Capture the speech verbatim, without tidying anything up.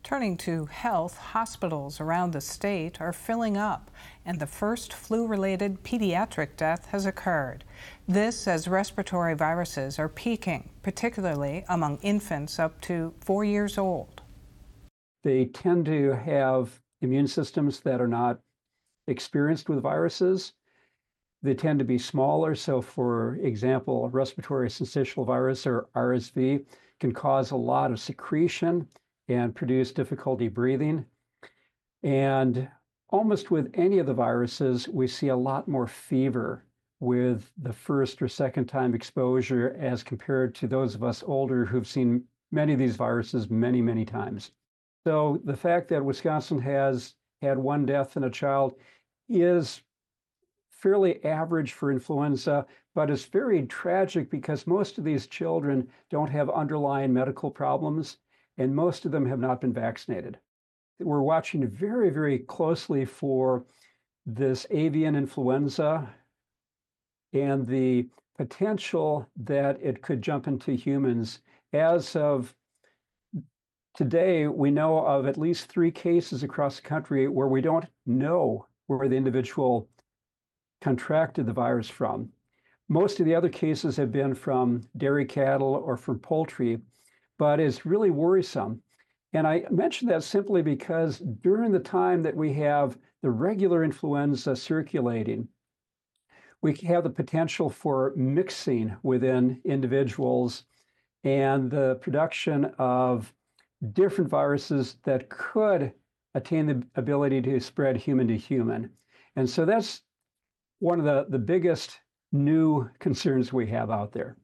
Turning to health, hospitals around the state are filling up, and the first flu-related pediatric death has occurred. This as respiratory viruses are peaking, particularly among infants up to four years old. They tend to have immune systems that are not experienced with viruses. They tend to be smaller. So, for example, respiratory syncytial virus, or R S V, can cause a lot of secretion and produce difficulty breathing. And almost with any of the viruses, we see a lot more fever with the first or second time exposure as compared to those of us older who've seen many of these viruses many, many times. So the fact that Wisconsin has had one death in a child is fairly average for influenza, but it's very tragic because most of these children don't have underlying medical problems, and most of them have not been vaccinated. We're watching very, very closely for this avian influenza and the potential that it could jump into humans. As of today, we know of at least three cases across the country where we don't know where the individual contracted the virus from. Most of the other cases have been from dairy cattle or from poultry, but it's really worrisome. And I mention that simply because during the time that we have the regular influenza circulating, we have the potential for mixing within individuals and the production of different viruses that could attain the ability to spread human to human. And so that's one of the, the biggest new concerns we have out there.